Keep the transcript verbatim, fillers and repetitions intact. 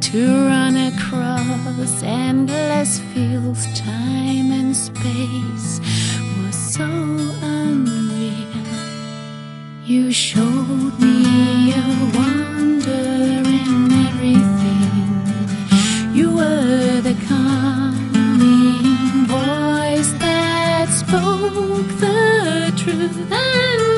to run across endless fields. Time and space was so unreal. You showed me a wonder in everything. You were the calming voice that spoke the truth and